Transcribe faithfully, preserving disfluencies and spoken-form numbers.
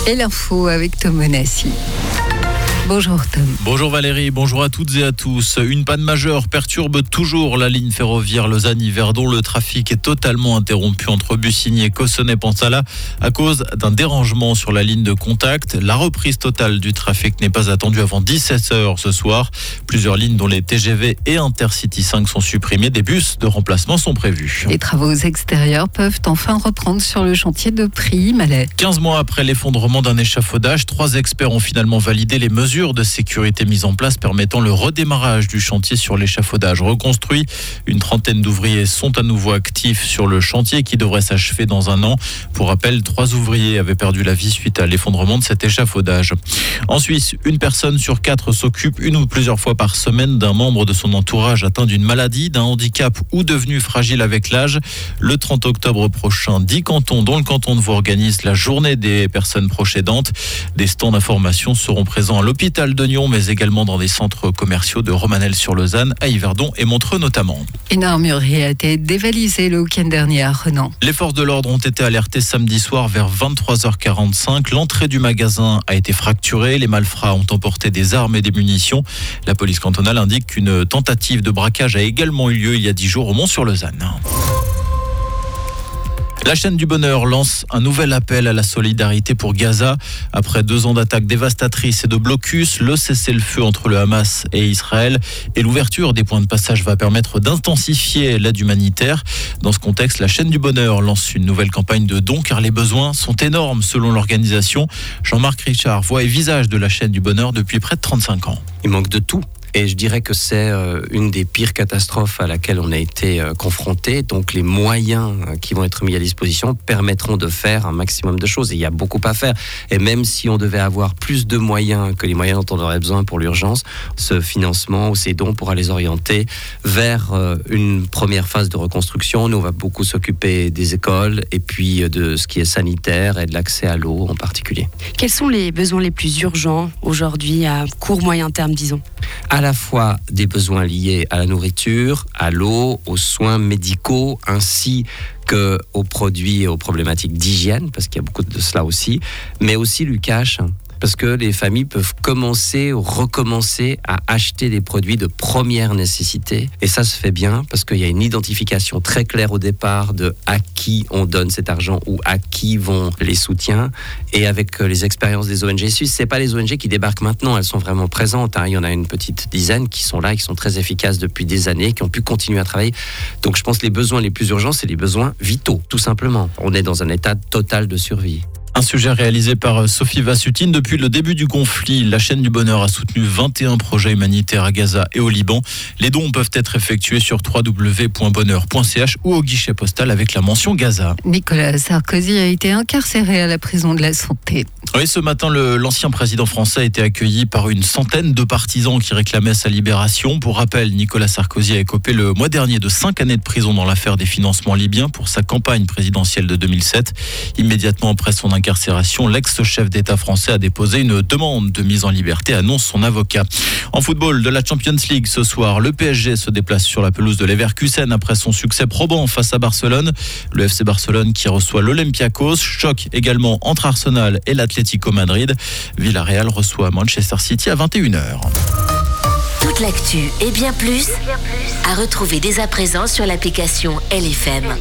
Et l'info avec Tom Monassi. Bonjour Tom. Bonjour Valérie, bonjour à toutes et à tous. Une panne majeure perturbe toujours la ligne ferroviaire Lausanne-Yverdon. Le trafic est totalement interrompu entre Bussigny et Cossonay-Pansala à cause d'un dérangement sur la ligne de contact. La reprise totale du trafic n'est pas attendue avant dix-sept heures ce soir. Plusieurs lignes dont les T G V et Intercity cinq sont supprimées. Des bus de remplacement sont prévus. Les travaux extérieurs peuvent enfin reprendre sur le chantier de Prix-Malais. quinze mois après l'effondrement d'un échafaudage, trois experts ont finalement validé les mesures de sécurité mises en place permettant le redémarrage du chantier sur l'échafaudage reconstruit. Une trentaine d'ouvriers sont à nouveau actifs sur le chantier qui devrait s'achever dans un an. Pour rappel, trois ouvriers avaient perdu la vie suite à l'effondrement de cet échafaudage. En Suisse, une personne sur quatre s'occupe une ou plusieurs fois par semaine d'un membre de son entourage atteint d'une maladie, d'un handicap ou devenu fragile avec l'âge. Le trente octobre prochain, dix cantons, dont le canton de Vaud, organisent la journée des personnes proches aidantes. Des stands d'information seront présents à l'hôpital de Nyon, mais également dans des centres commerciaux de Romanel-sur-Lausanne, à Yverdon et Montreux notamment. Une armurerie a été dévalisée le week-end dernier à Renan. Les forces de l'ordre ont été alertées samedi soir vers vingt-trois heures quarante-cinq. L'entrée du magasin a été fracturée. Les malfrats ont emporté des armes et des munitions. La police cantonale indique qu'une tentative de braquage a également eu lieu il y a dix jours au Mont-sur-Lausanne. La chaîne du bonheur lance un nouvel appel à la solidarité pour Gaza. Après deux ans d'attaques dévastatrices et de blocus, le cessez-le-feu entre le Hamas et Israël et l'ouverture des points de passage va permettre d'intensifier l'aide humanitaire. Dans ce contexte, la chaîne du bonheur lance une nouvelle campagne de dons car les besoins sont énormes selon l'organisation. Jean-Marc Richard, voix et visage de la chaîne du bonheur depuis près de trente-cinq ans. Il manque de tout. Et je dirais que c'est une des pires catastrophes à laquelle on a été confronté. Donc les moyens qui vont être mis à disposition permettront de faire un maximum de choses. Et il y a beaucoup à faire. Et même si on devait avoir plus de moyens que les moyens dont on aurait besoin pour l'urgence, ce financement ou ces dons pourra les orienter vers une première phase de reconstruction. Nous, on va beaucoup s'occuper des écoles et puis de ce qui est sanitaire et de l'accès à l'eau en particulier. Quels sont les besoins les plus urgents aujourd'hui à court, moyen terme, disons ? À la fois des besoins liés à la nourriture, à l'eau, aux soins médicaux, ainsi qu'aux produits et aux problématiques d'hygiène, parce qu'il y a beaucoup de cela aussi, mais aussi du cash, parce que les familles peuvent commencer ou recommencer à acheter des produits de première nécessité. Et ça se fait bien parce qu'il y a une identification très claire au départ de à qui on donne cet argent ou à qui vont les soutiens. Et avec les expériences des O N G suisses, c'est pas les O N G qui débarquent maintenant, elles sont vraiment présentes. Hein. Il y en a une petite dizaine qui sont là, qui sont très efficaces depuis des années, qui ont pu continuer à travailler. Donc je pense que les besoins les plus urgents, c'est les besoins vitaux, tout simplement. On est dans un état total de survie. Un sujet réalisé par Sophie Vassutine. Depuis le début du conflit, la chaîne du bonheur a soutenu vingt et un projets humanitaires à Gaza et au Liban. Les dons peuvent être effectués sur w w w point bonheur point c h ou au guichet postal avec la mention Gaza. Nicolas Sarkozy a été incarcéré à la prison de la Santé. Oui, ce matin, le, l'ancien président français a été accueilli par une centaine de partisans qui réclamaient sa libération. Pour rappel, Nicolas Sarkozy a écopé le mois dernier de cinq années de prison dans l'affaire des financements libyens pour sa campagne présidentielle de deux mille sept. Immédiatement après son incarcération, l'ex-chef d'État français a déposé une demande de mise en liberté, annonce son avocat. En football, de la Champions League ce soir, le P S G se déplace sur la pelouse de Leverkusen après son succès probant face à Barcelone. Le F C Barcelone qui reçoit l'Olympiakos. Choc également entre Arsenal et l'Atlético Madrid. Villarreal reçoit Manchester City à vingt et une heures. Toute l'actu et bien plus à retrouver dès à présent sur l'application L F M.